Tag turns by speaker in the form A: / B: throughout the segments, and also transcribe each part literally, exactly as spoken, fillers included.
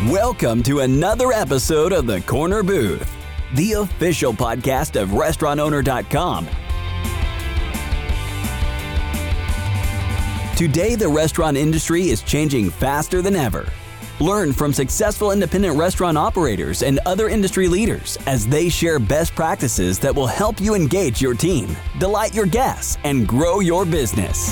A: Welcome to another episode of The Corner Booth, the official podcast of Restaurant Owner dot com. Today, the restaurant industry is changing faster than ever. Learn from successful independent restaurant operators and other industry leaders as they share best practices that will help you engage your team, delight your guests, and grow your business.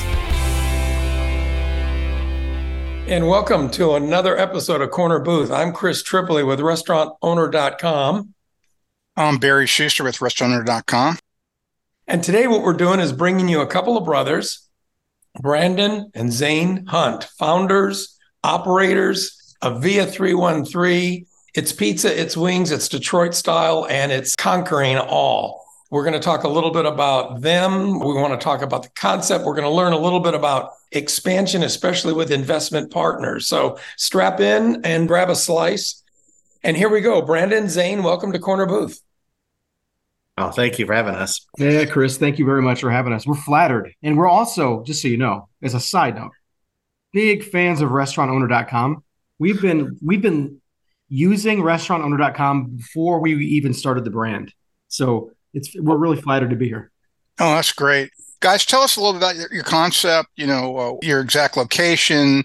B: And welcome to another episode of Corner Booth. I'm Chris Tripoli with Restaurant Owner dot com.
C: I'm Barry Schuster with Restaurant Owner dot com.
B: And today what we're doing is bringing you a couple of brothers, Brandon and Zane Hunt, founders, operators of Via three one three. It's pizza, it's wings, it's Detroit style, and it's conquering all. We're going to talk a little bit about them. We want to talk about the concept. We're going to learn a little bit about expansion, especially with investment partners. So strap in and grab a slice. And here we go. Brandon, Zane, welcome to Corner Booth.
D: Oh, thank you for having us.
E: Yeah, Chris, thank you very much for having us. We're flattered. And we're also, just so you know, as a side note, big fans of Restaurant Owner dot com. We've been we've been using Restaurant Owner dot com before we even started the brand. So it's we're really flattered to be here.
C: Oh, that's great. Guys, tell us a little bit about your, your concept, you know, uh, your exact location,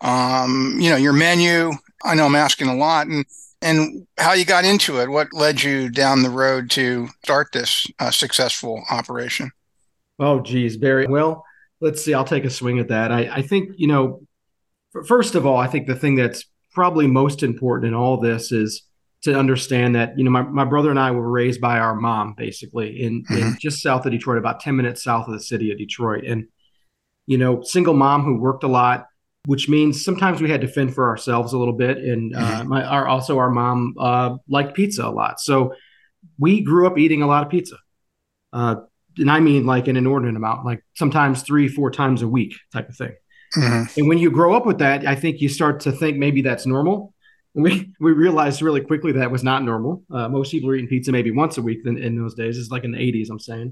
C: um, you know, your menu. I know I'm asking a lot. And and how you got into it. What led you down the road to start this uh, successful operation?
E: Oh, geez, Barry. Well, let's see. I'll take a swing at that. I, I think, you know, first of all, I think the thing that's probably most important in all this is to understand that, you know, my, my brother and I were raised by our mom, basically, in, mm-hmm. in just south of Detroit, about ten minutes south of the city of Detroit. And, you know, single mom who worked a lot, which means sometimes we had to fend for ourselves a little bit. And uh, my, our, also our mom uh, liked pizza a lot. So we grew up eating a lot of pizza. Uh, and I mean like an inordinate amount, like sometimes three, four times a week type of thing. Mm-hmm. And when you grow up with that, I think you start to think maybe that's normal. And we, we realized really quickly that was not normal. Uh, most people were eating pizza maybe once a week in, in those days. It's like in the eighties, I'm saying.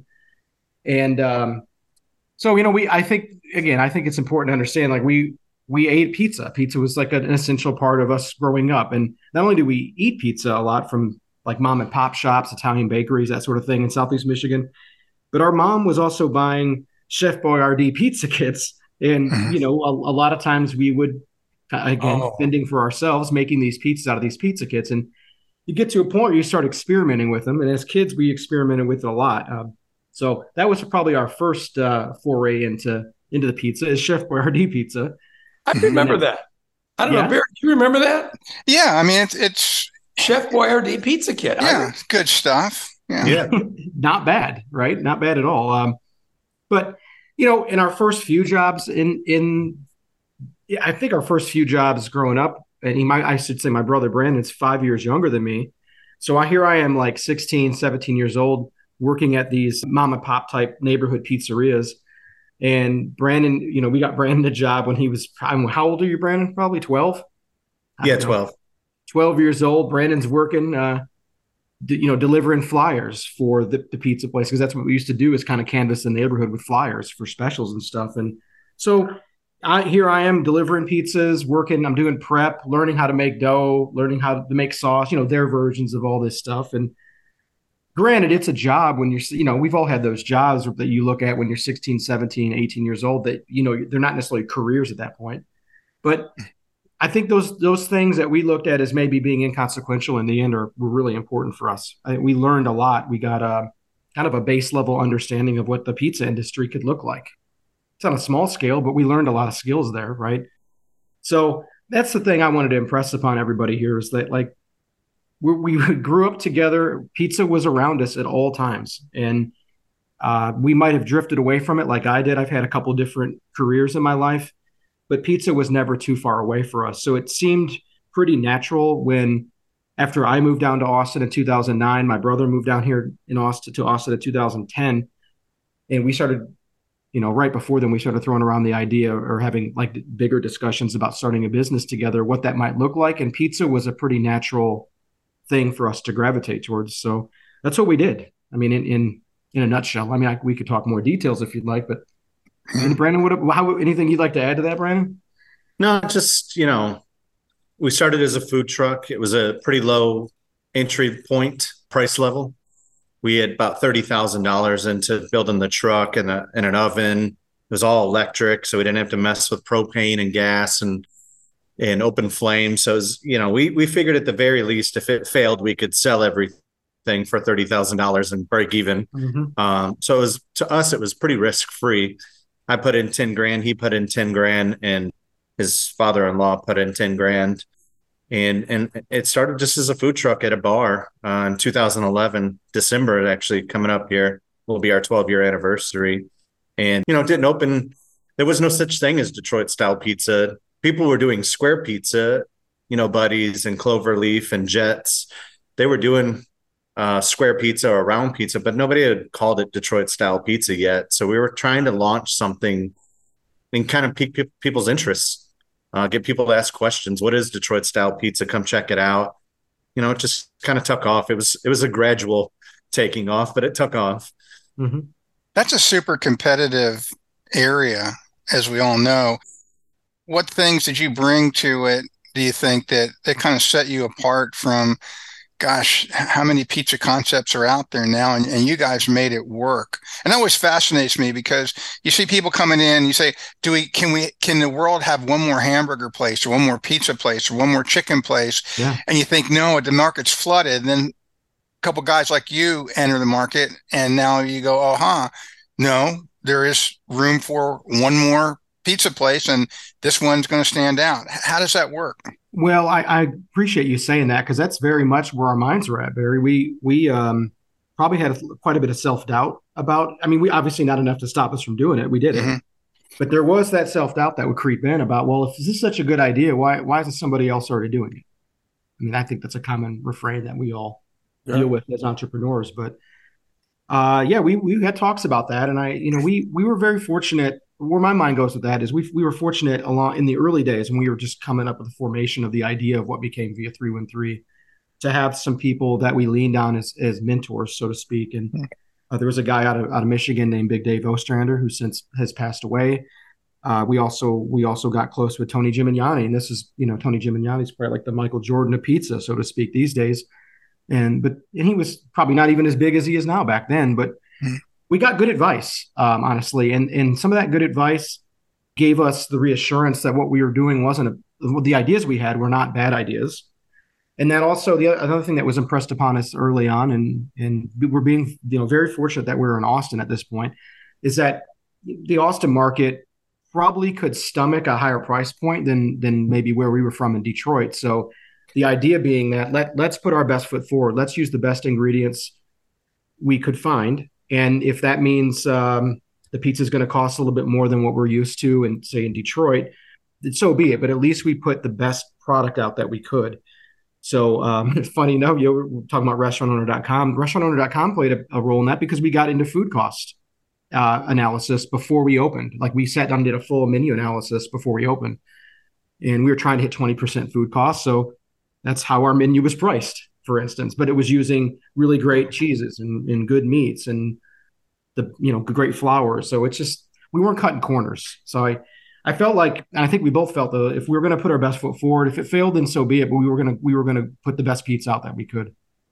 E: And um, so, you know, we, I think, again, I think it's important to understand, like we, we ate pizza. Pizza was like an essential part of us growing up. And not only do we eat pizza a lot from like mom and pop shops, Italian bakeries, that sort of thing in Southeast Michigan, but our mom was also buying Chef Boyardee pizza kits. And, mm-hmm. you know, a, a lot of times we would, again, oh. fending for ourselves, making these pizzas out of these pizza kits. And you get to a point where you start experimenting with them. And as kids, we experimented with it a lot. Um, so that was probably our first uh, foray into, into the pizza is Chef Boyardee pizza.
B: I remember that. I don't yeah. know, Barry, do you remember that?
C: Yeah, I mean, it's, it's
B: Chef Boyardee pizza kit.
C: Yeah, it's good stuff. Yeah.
E: yeah. Not bad, right? Not bad at all. Um, but, you know, in our first few jobs in, in yeah, I think our first few jobs growing up, and he might, I should say my brother Brandon's five years younger than me. So I, here I am like sixteen, seventeen years old, working at these mom and pop type neighborhood pizzerias. And Brandon, you know, we got Brandon a job when he was, how old are you, Brandon? Probably twelve?
D: Yeah, twelve.
E: twelve years old. Brandon's working, uh, d- you know, delivering flyers for the, the pizza place, because that's what we used to do, is kind of canvass the neighborhood with flyers for specials and stuff. And so I, here I am delivering pizzas, working, I'm doing prep, learning how to make dough, learning how to make sauce, you know, their versions of all this stuff. And granted, it's a job when you're, you know, we've all had those jobs that you look at when you're sixteen, seventeen, eighteen years old that, you know, they're not necessarily careers at that point. But I think those those things that we looked at as maybe being inconsequential in the end are were really important for us. I think we learned a lot. We got a kind of a base level understanding of what the pizza industry could look like. It's on a small scale, but we learned a lot of skills there, right? So that's the thing I wanted to impress upon everybody here is that, like, we, we grew up together. Pizza was around us at all times. And uh, we might have drifted away from it like I did. I've had a couple different careers in my life, but pizza was never too far away for us. So it seemed pretty natural when, after I moved down to Austin in two thousand nine, my brother moved down here in Austin to Austin in two thousand ten, and we started, you know, right before then we started throwing around the idea or having like bigger discussions about starting a business together, what that might look like. And pizza was a pretty natural thing for us to gravitate towards. So that's what we did. I mean, in, in, in a nutshell, I mean, I, we could talk more details if you'd like, but and Brandon, what, how, anything you'd like to add to that, Brandon?
D: No, just, you know, we started as a food truck. It was a pretty low entry point price level. We had about thirty thousand dollars into building the truck and, a, and an oven. It was all electric, so we didn't have to mess with propane and gas and and open flame. So, it was, you know, we we figured at the very least, if it failed, we could sell everything for thirty thousand dollars and break even. Mm-hmm. Um, so it was, to us, it was pretty risk free. I put in ten grand, he put in ten grand, and his father-in-law put in ten grand. And and it started just as a food truck at a bar uh, in two thousand eleven, December, actually coming up here will be our twelve year anniversary. And, you know, it didn't open. There was no such thing as Detroit style pizza. People were doing square pizza, you know, Buddies and Cloverleaf and Jets. They were doing uh, square pizza or round pizza, but nobody had called it Detroit style pizza yet. So we were trying to launch something and kind of pique pe- people's interests. Uh, get people to ask questions. What is Detroit style pizza? Come check it out. You know, it just kind of took off. It was it was a gradual taking off, but it took off.
C: Mm-hmm. That's a super competitive area, as we all know. What things did you bring to it, do you think, that, that kind of set you apart from, gosh, how many pizza concepts are out there now, and, and you guys made it work? And that always fascinates me, because you see people coming in, you say, do we, can we, can the world have one more hamburger place or one more pizza place or one more chicken place? Yeah. And you think, no, the market's flooded. And then a couple guys like you enter the market, and now you go, oh, huh, no, there is room for one more pizza place, and this one's going to stand out. How does that work?
E: Well, I, I appreciate you saying that, because that's very much where our minds were at, Barry. We we um, probably had quite a bit of self-doubt about, I mean, we obviously not enough to stop us from doing it. We did mm-hmm. it. But there was that self-doubt that would creep in about, well, if this is such a good idea, why why isn't somebody else already doing it? I mean, I think that's a common refrain that we all yeah. deal with as entrepreneurs. But uh, yeah, we we had talks about that. And I, you know, we we were very fortunate. Where my mind goes with that is we we were fortunate along in the early days when we were just coming up with the formation of the idea of what became Via three one three, to have some people that we leaned on as as mentors, so to speak. And uh, there was a guy out of out of Michigan named Big Dave Ostrander, who since has passed away. Uh, we also we also got close with Tony Gimignani, and this is, you know, Tony Gimignani is probably like the Michael Jordan of pizza, so to speak, these days. And but and he was probably not even as big as he is now back then, but. Mm-hmm. We got good advice, um, honestly, and and some of that good advice gave us the reassurance that what we were doing wasn't a, the ideas we had were not bad ideas, and that also the another thing that was impressed upon us early on, and and we're being, you know, very fortunate that we're in Austin at this point, is that the Austin market probably could stomach a higher price point than than maybe where we were from in Detroit. So the idea being that let let's put our best foot forward. Let's use the best ingredients we could find. And if that means um, the pizza is going to cost a little bit more than what we're used to, and say in Detroit, so be it. But at least we put the best product out that we could. So um, funny enough, you know, we're talking about restaurant owner dot com. restaurant owner dot com played a, a role in that, because we got into food cost uh, analysis before we opened. Like, we sat down and did a full menu analysis before we opened, and we were trying to hit twenty percent food cost. So that's how our menu was priced, for instance, but it was using really great cheeses and, and good meats and the, you know, great flours. So it's just, we weren't cutting corners. So I, I felt like, and I think we both felt, though, if we were going to put our best foot forward, if it failed, then so be it. But we were going to, we were going to put the best pizza out that we could.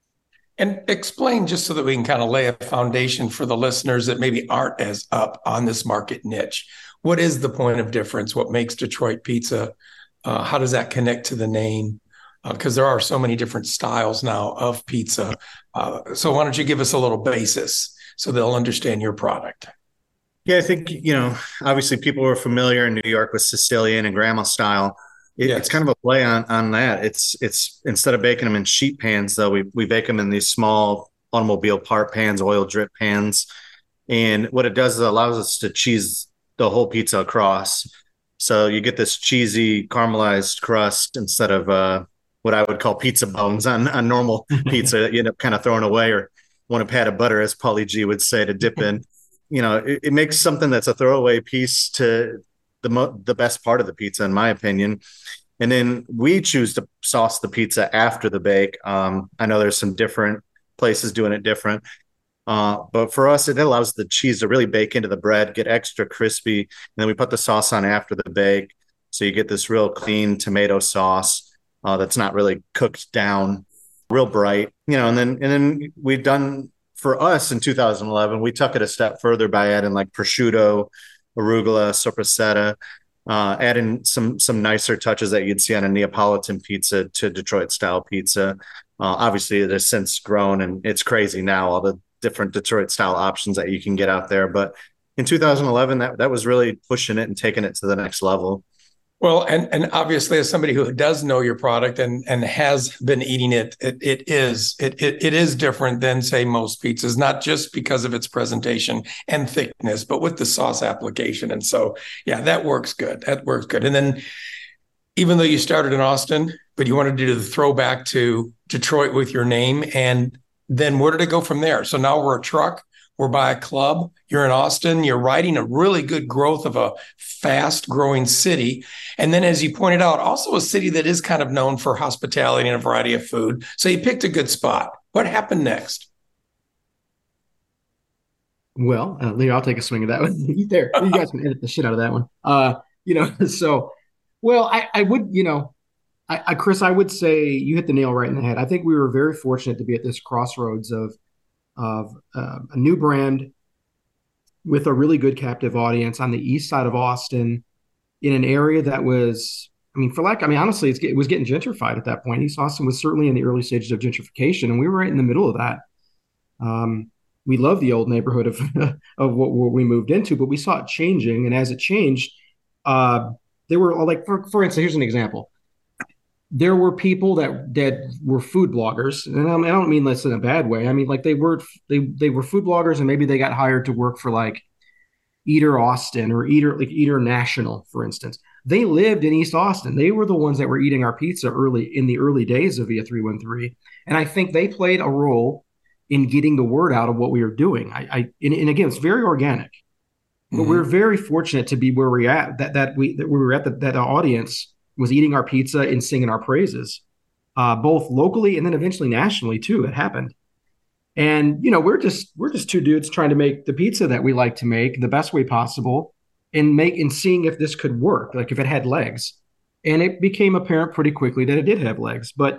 B: And explain, just so that we can kind of lay a foundation for the listeners that maybe aren't as up on this market niche. What is the point of difference? What makes Detroit pizza? Uh, how does that connect to the name? Because uh, there are so many different styles now of pizza. Uh, so why don't you give us a little basis so they'll understand your product?
D: Yeah, I think, you know, obviously people are familiar in New York with Sicilian and grandma style. It, yes. It's kind of a play on on that. It's it's instead of baking them in sheet pans, though, we we bake them in these small automobile part pans, oil drip pans. And what it does is it allows us to cheese the whole pizza across. So you get this cheesy caramelized crust instead of uh, what I would call pizza bones on, on normal pizza that you end up kind of throwing away, or want a pat of butter, as Paulie G would say, to dip in. You know, it, it makes something that's a throwaway piece to the mo- the best part of the pizza, in my opinion. And then we choose to sauce the pizza after the bake. Um, I know there's some different places doing it different. Uh, but for us, it allows the cheese to really bake into the bread, get extra crispy. And then we put the sauce on after the bake. So you get this real clean tomato sauce. uh, that's not really cooked down, real bright, you know. And then and then we've done, for us in two thousand eleven, we took it a step further by adding like prosciutto, arugula, sopressata, uh, adding some some nicer touches that you'd see on a Neapolitan pizza to Detroit style pizza. Uh, obviously, it has since grown, and it's crazy now, all the different Detroit style options that you can get out there. But in two thousand eleven, that, that was really pushing it and taking it to the next level.
B: Well, and and obviously, as somebody who does know your product and and has been eating it, it it is it it, it is different than, say, most pizzas, not just because of its presentation and thickness, but with the sauce application. And so, yeah, that works good. That works good. And then, even though you started in Austin, but you wanted to do the throwback to Detroit with your name, and then where did it go from there? So now we're a truck. We're by a club. You're in Austin. You're riding a really good growth of a fast growing city. And then, as you pointed out, also a city that is kind of known for hospitality and a variety of food. So you picked a good spot. What happened next?
E: Well, uh, Leo, I'll take a swing at that one. There, you guys can edit the shit out of that one. Uh, you know, so, well, I, I would, you know, I, I, Chris, I would say you hit the nail right in the head. I think we were very fortunate to be at this crossroads of of uh, a new brand with a really good captive audience on the east side of Austin, in an area that was, I mean, for lack, I mean, honestly, it's, it was getting gentrified at that point. East Austin was certainly in the early stages of gentrification, and we were right in the middle of that. Um, we love the old neighborhood of of what, what we moved into, but we saw it changing, and as it changed, uh, there were like, for, for instance, here's an example. There were people that that were food bloggers, and I don't mean this in a bad way. I mean, like they were they they were food bloggers, and maybe they got hired to work for like Eater Austin or Eater like Eater National, for instance. They lived in East Austin. They were the ones that were eating our pizza early in the early days of Via three one three, and I think they played a role in getting the word out of what we were doing. I, I and, and again, it's very organic, but mm-hmm. we're very fortunate to be where we're at. That that we that we were at the, that our audience was eating our pizza and singing our praises, uh, both locally and then eventually nationally too. It happened. And, you know, we're just, we're just two dudes trying to make the pizza that we like to make the best way possible and make, and seeing if this could work, like if it had legs. And it became apparent pretty quickly that it did have legs. But,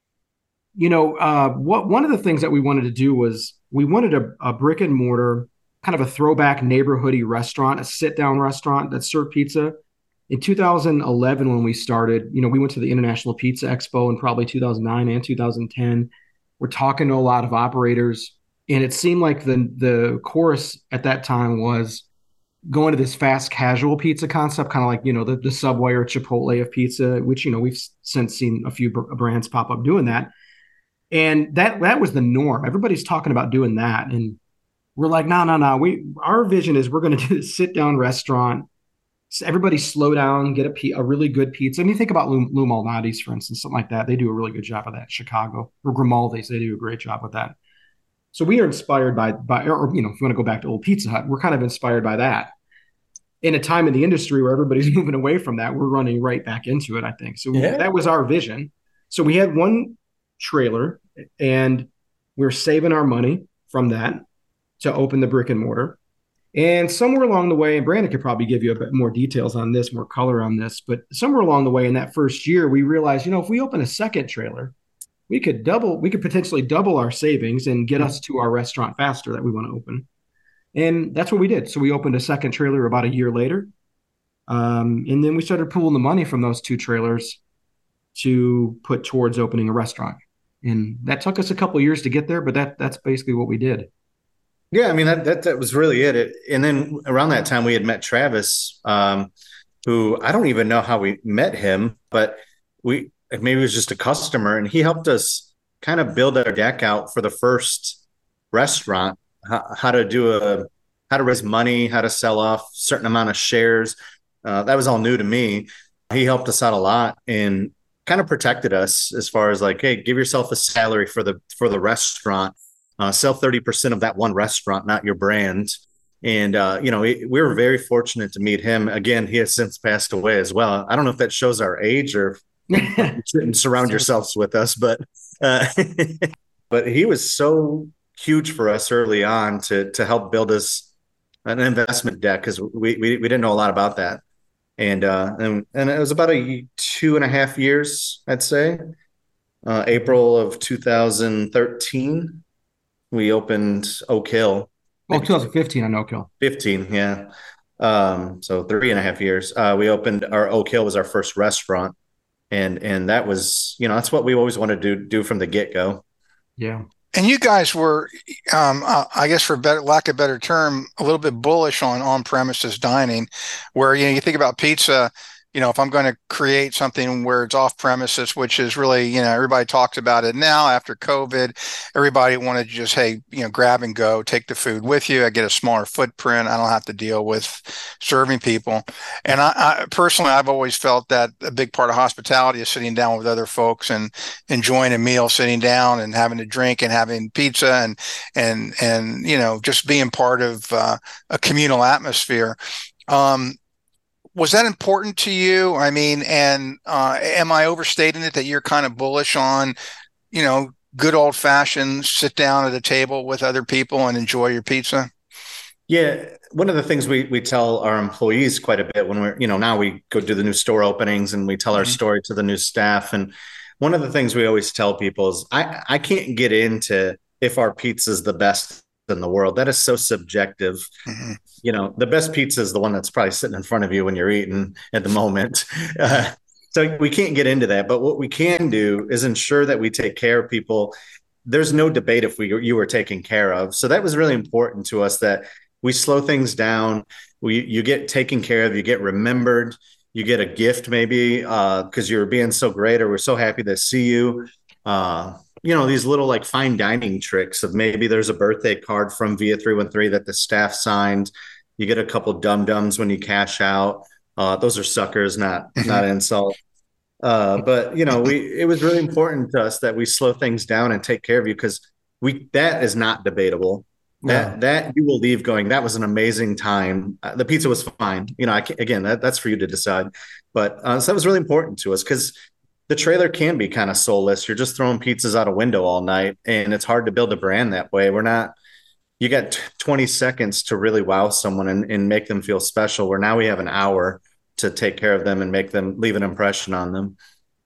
E: you know, uh, what, one of the things that we wanted to do was we wanted a, a brick and mortar, kind of a throwback neighborhoody restaurant, a sit down restaurant that served pizza. In two thousand eleven, when we started, you know, we went to the International Pizza Expo in probably two thousand nine and two thousand ten. We're talking to a lot of operators, and it seemed like the the chorus at that time was going to this fast casual pizza concept, kind of like, you know, the, the Subway or Chipotle of pizza, which, you know, we've since seen a few br- brands pop up doing that. And that that was the norm. Everybody's talking about doing that. And we're like, no, no, no. We our vision is we're going to do this sit down restaurant. So everybody slow down, get a, a really good pizza. I mean, think about Lou, Lou Malnati's, for instance, something like that. They do a really good job of that in Chicago. Or Grimaldi's, they do a great job with that. So we are inspired by, by, or, you know, if you want to go back to old Pizza Hut, we're kind of inspired by that. In a time in the industry where everybody's moving away from that, we're running right back into it, I think. So yeah. That was our vision. So we had one trailer, and we we're saving our money from that to open the brick and mortar. And somewhere along the way, and Brandon could probably give you a bit more details on this, more color on this, but somewhere along the way in that first year, we realized, you know, if we open a second trailer, we could double, we could potentially double our savings and get us to our restaurant faster that we want to open. And that's what we did. So we opened a second trailer about a year later. Um, and then we started pulling the money from those two trailers to put towards opening a restaurant. And that took us a couple of years to get there, but that that's basically what we did.
D: Yeah, I mean, that, that that was really it. it. And then around that time, we had met Travis, um, who I don't even know how we met him, but we maybe it was just a customer, and he helped us kind of build our deck out for the first restaurant, how, how to do a, how to raise money, how to sell off a certain amount of shares. Uh, that was all new to me. He helped us out a lot and kind of protected us as far as like, hey, give yourself a salary for the for the restaurant. Uh, sell thirty percent of that one restaurant, not your brand. And, uh, you know, we, we were very fortunate to meet him. Again, he has since passed away as well. I don't know if that shows our age or you shouldn't surround yourselves with us, but uh, but he was so huge for us early on to to help build us an investment deck, because we, we we didn't know a lot about that. And uh, and and it was about a two and a half years, I'd say. Uh, April of two thousand thirteen, we opened Oak Hill.
E: Well, twenty fifteen on Oak Hill.
D: fifteen, yeah. Um, so three and a half years. Uh, we opened our Oak Hill was our first restaurant, and and that was, you know, that's what we always wanted to do, do from the get go.
E: Yeah.
C: And you guys were, um, uh, I guess, for better lack of a better term, a little bit bullish on on-premises dining, where you know you think about pizza. You know, if I'm going to create something where it's off premises, which is really, you know, everybody talks about it now after COVID, everybody wanted to just, hey, you know, grab and go, take the food with you. I get a smaller footprint. I don't have to deal with serving people. And I, I personally, I've always felt that a big part of hospitality is sitting down with other folks and enjoying a meal, sitting down and having a drink and having pizza and, and, and, you know, just being part of uh, a communal atmosphere. Um, Was that important to you? I mean, and uh, am I overstating it that you're kind of bullish on, you know, good old fashioned sit down at a table with other people and enjoy your pizza?
D: Yeah, one of the things we we tell our employees quite a bit when we're, you know, now we go do the new store openings and we tell our mm-hmm. story to the new staff. And one of the things we always tell people is I, I can't get into if our pizza is the best in the world. That is so subjective. Mm-hmm. You know, the best pizza is the one that's probably sitting in front of you when you're eating at the moment. Uh, so we can't get into that. But what we can do is ensure that we take care of people. There's no debate if we you were taken care of. So that was really important to us, that we slow things down. We you get taken care of. You get remembered. You get a gift maybe because uh, you're being so great, or we're so happy to see you. Uh, you know, these little like fine dining tricks of maybe there's a birthday card from Via three one three that the staff signed. You get a couple dum-dums when you cash out. Uh, those are suckers, not not insult. Uh, but you know, we it was really important to us that we slow things down and take care of you, because we that is not debatable. That yeah. that you will leave going, that was an amazing time. Uh, the pizza was fine. You know, I can't, again, that, that's for you to decide. But uh, so that was really important to us, because the trailer can be kind of soulless. You're just throwing pizzas out a window all night, and it's hard to build a brand that way. We're not, you got twenty seconds to really wow someone and, and make them feel special, where now we have an hour to take care of them and make them leave an impression on them.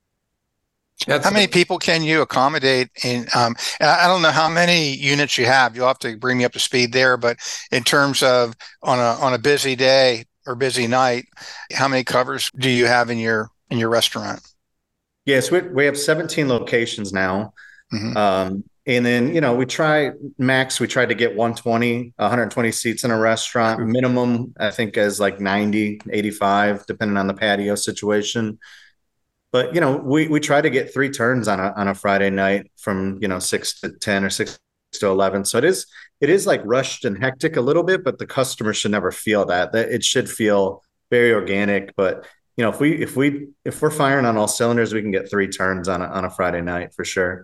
C: That's how many people can you accommodate in, um, I don't know how many units you have. You'll have to bring me up to speed there, but in terms of on a, on a busy day or busy night, how many covers do you have in your, in your restaurant?
D: Yes, we we have seventeen locations now. Mm-hmm. Um, and then, you know, we try max, we tried to get one twenty, one hundred twenty seats in a restaurant. Mm-hmm. Minimum, I think, is like ninety, eighty-five, depending on the patio situation. But, you know, we, we try to get three turns on a, on a Friday night from, you know, six to ten or six to eleven. So it is, it is like rushed and hectic a little bit, but the customer should never feel that, that it should feel very organic. But, you know, if we, if we, if we're firing on all cylinders, we can get three turns on a, on a Friday night for sure.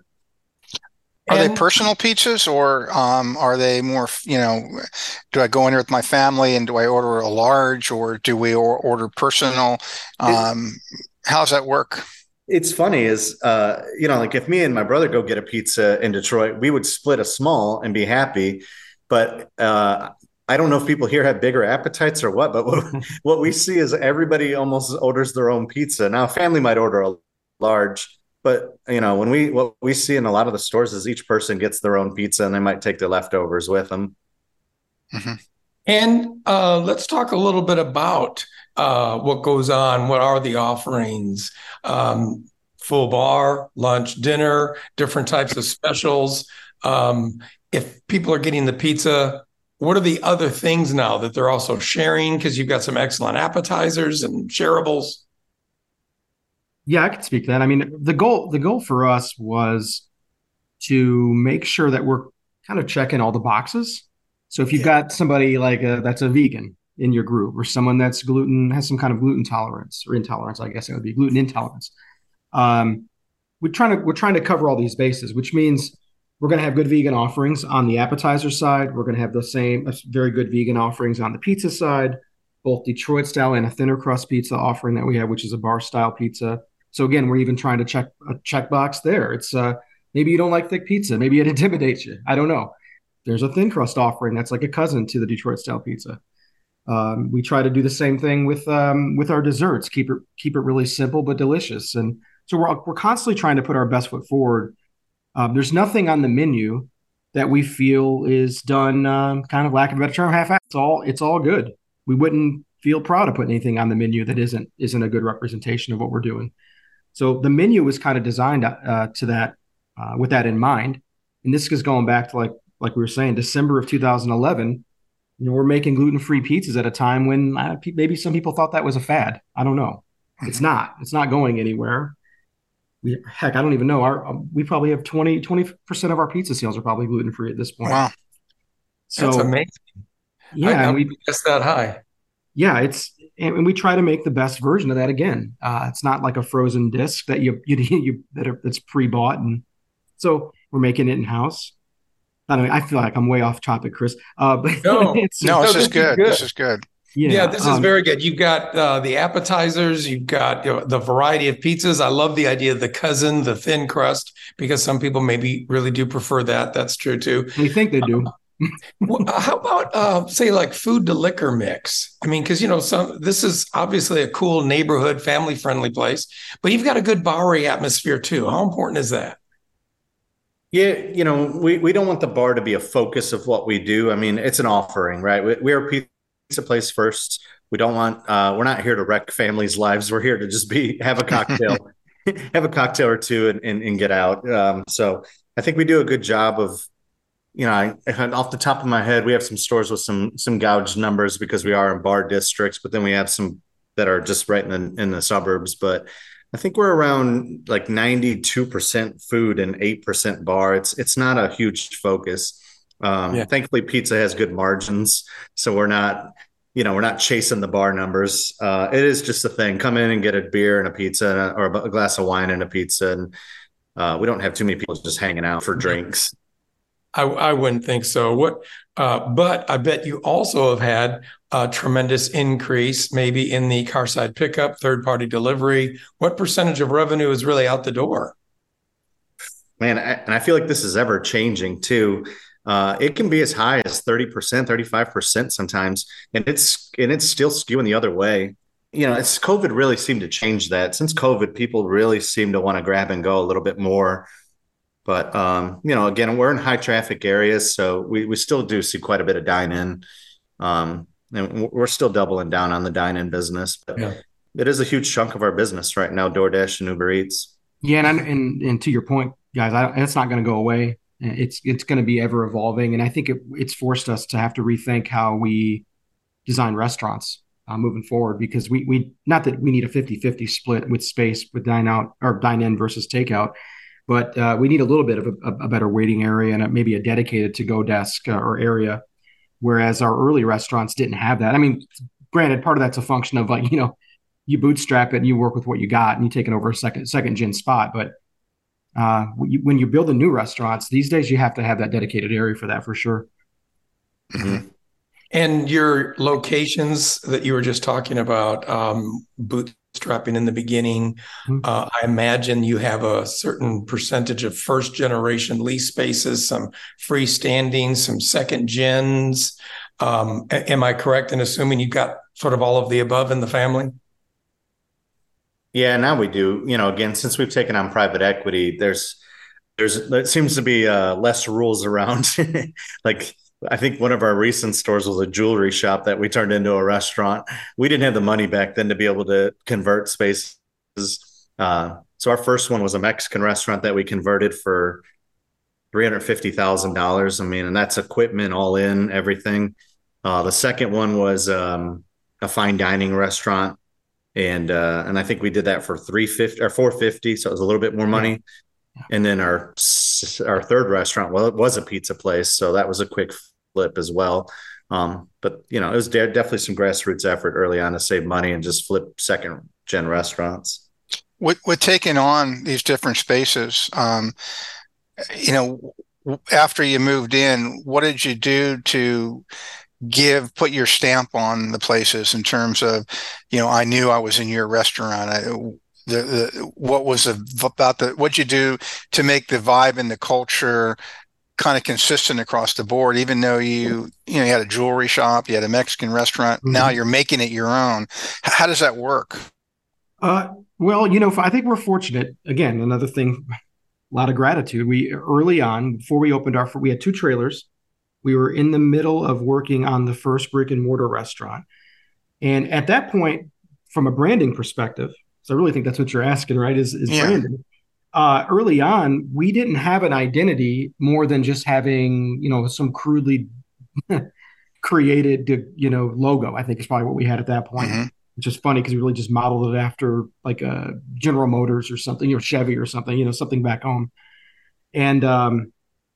C: Are and, they personal pizzas, or um, are they more, you know, do I go in there with my family and do I order a large, or do we or, order personal? Um, it, how does that work?
D: It's funny is, uh, you know, like if me and my brother go get a pizza in Detroit, we would split a small and be happy. But uh, I don't know if people here have bigger appetites or what, but what, what we see is everybody almost orders their own pizza. Now, a family might order a large, but, you know, when we, what we see in a lot of the stores is each person gets their own pizza and they might take their leftovers with them.
B: Mm-hmm. And uh, let's talk a little bit about uh, what goes on. What are the offerings? Um, full bar, lunch, dinner, different types of specials. Um, if people are getting the pizza, what are the other things now that they're also sharing? Because you've got some excellent appetizers and shareables.
E: Yeah, I can speak to that. I mean, the goal the goal for us was to make sure that we're kind of checking all the boxes. So if you've yeah. got somebody like a, that's a vegan in your group, or someone that's gluten, has some kind of gluten tolerance or intolerance, I guess it would be gluten intolerance. Um, we're trying to we're trying to cover all these bases, which means we're going to have good vegan offerings on the appetizer side. We're going to have the same very good vegan offerings on the pizza side, both Detroit style and a thinner crust pizza offering that we have, which is a bar style pizza. So again, we're even trying to check a checkbox there. It's uh, maybe you don't like thick pizza. Maybe it intimidates you. I don't know. There's a thin crust offering that's like a cousin to the Detroit style pizza. Um, we try to do the same thing with um, with our desserts. Keep it keep it really simple but delicious. And so we're we're constantly trying to put our best foot forward. Um, there's nothing on the menu that we feel is done, um, kind of lack of a better term, half-assed. It's all it's all good. We wouldn't feel proud of putting anything on the menu that isn't isn't a good representation of what we're doing. So the menu was kind of designed uh, to that uh, with that in mind. And this is going back to like like we were saying, December of two thousand eleven. You know, we're making gluten-free pizzas at a time when uh, maybe some people thought that was a fad. I don't know. It's not. It's not going anywhere. We, heck, I don't even know. Our um, we probably have twenty percent of our pizza sales are probably gluten-free at this point.
C: Wow.
E: So,
B: that's amazing.
E: Yeah,
B: I,
E: and
B: I
E: we
B: guess that high.
E: Yeah, it's and we try to make the best version of that again. Uh, it's not like a frozen disc that you you, you that are, that's pre-bought, and so we're making it in house. I don't know, I feel like I'm way off topic, Chris. Uh, but
B: No,
E: it's,
C: No, this,
B: No,
C: is,
B: this is
C: good.
B: good.
C: This is good.
E: yeah,
B: Yeah, this is
E: um,
B: very good. You've got uh, the appetizers, you've got, you know, the variety of pizzas. I love the idea of the cousin, the thin crust, because some people maybe really do prefer that. That's true too.
E: They think they do.
B: Well, how about uh, say like food to liquor mix? I mean, because you know, some this is obviously a cool neighborhood, family friendly place, but you've got a good bar-y atmosphere too. How important is that?
D: Yeah, you know, we, we don't want the bar to be a focus of what we do. I mean, it's an offering, right? We, we're a pizza place first. We don't want, uh, we're not here to wreck families' lives. We're here to just be, have a cocktail, have a cocktail or two and, and, and get out. Um, so I think we do a good job of, you know, I, off the top of my head, we have some stores with some, some gouged numbers because we are in bar districts, but then we have some that are just right in the, in the suburbs. But I think we're around like ninety-two percent food and eight percent bar. It's it's not a huge focus. Um,
B: Yeah.
D: Thankfully, pizza has good margins, so we're not, you know, we're not chasing the bar numbers. Uh, it is just a thing. Come in and get a beer and a pizza and a, or a glass of wine and a pizza, and uh, we don't have too many people just hanging out for drinks.
B: I, I wouldn't think so. What, uh, but I bet you also have had a tremendous increase, maybe in the car side pickup, third party delivery. What percentage of revenue is really out the door?
D: Man, I, and I feel like this is ever changing too. Uh, it can be as high as thirty percent, thirty-five percent sometimes, and it's and it's still skewing the other way. You know, it's COVID really seemed to change that. Since COVID, people really seem to want to grab and go a little bit more. But, um, you know, again, we're in high traffic areas, so we, we still do see quite a bit of dine-in. Um, and we're still doubling down on the dine-in business. But
B: Yeah.
D: it is a huge chunk of our business right now, DoorDash and Uber Eats.
E: Yeah, and and, and to your point, guys, I, it's not going to go away. It's it's going to be ever evolving, and I think it, it's forced us to have to rethink how we design restaurants uh, moving forward. Because we we not that we need a fifty-fifty split with space with dine out or dine in versus takeout. But uh, we need a little bit of a, a better waiting area and a, maybe a dedicated to-go desk uh, or area, whereas our early restaurants didn't have that. I mean, granted, part of that's a function of like, you know, you bootstrap it and you work with what you got and you take it over a second second gen spot. But uh, when, you, when you build the new restaurants these days, you have to have that dedicated area for that for sure.
D: Mm-hmm.
B: And your locations that you were just talking about, um, bootstrapping in the beginning,
E: Mhm.
B: uh, I imagine you have a certain percentage of first generation lease spaces, some freestanding, some second gens. Um, a- am I correct in assuming you've got sort of all of the above in the family?
D: Yeah, now we do. You know, again, since we've taken on private equity, there's there's there seems to be uh, less rules around. Like I think one of our recent stores was a jewelry shop that we turned into a restaurant. We didn't have the money back then to be able to convert spaces. Uh, so our first one was a Mexican restaurant that we converted for three hundred fifty thousand dollars. I mean, and that's equipment all in, everything. Uh, the second one was um, a fine dining restaurant. And uh, and I think we did that for three fifty or four fifty, so it was a little bit more money. And then our our third restaurant, well, it was a pizza place, so that was a quick flip as well. Um, but you know, it was de- definitely some grassroots effort early on to save money and just flip second gen restaurants.
C: With, with taking on these different spaces, um, you know, after you moved in, what did you do to give, put your stamp on the places in terms of, you know, I knew I was in your restaurant. I, the, the, what was the, about the, what'd you do to make the vibe and the culture kind of consistent across the board, even though you, you know, you had a jewelry shop, you had a Mexican restaurant. Mm-hmm. Now you're making it your own. How does that work?
E: Uh, well, you know, I think we're fortunate. Again, another thing, a lot of gratitude. We early on, before we opened our, we had two trailers. We were in the middle of working on the first brick and mortar restaurant. And at that point, from a branding perspective, so I really think that's what you're asking, right? Is, is yeah. branding. Uh, early on, we didn't have an identity more than just having, you know, some crudely created, you know, logo. I think is probably what we had at that point, mm-hmm. which is funny because we really just modeled it after like a General Motors or something, or Chevy or something, you know, something back home. And um,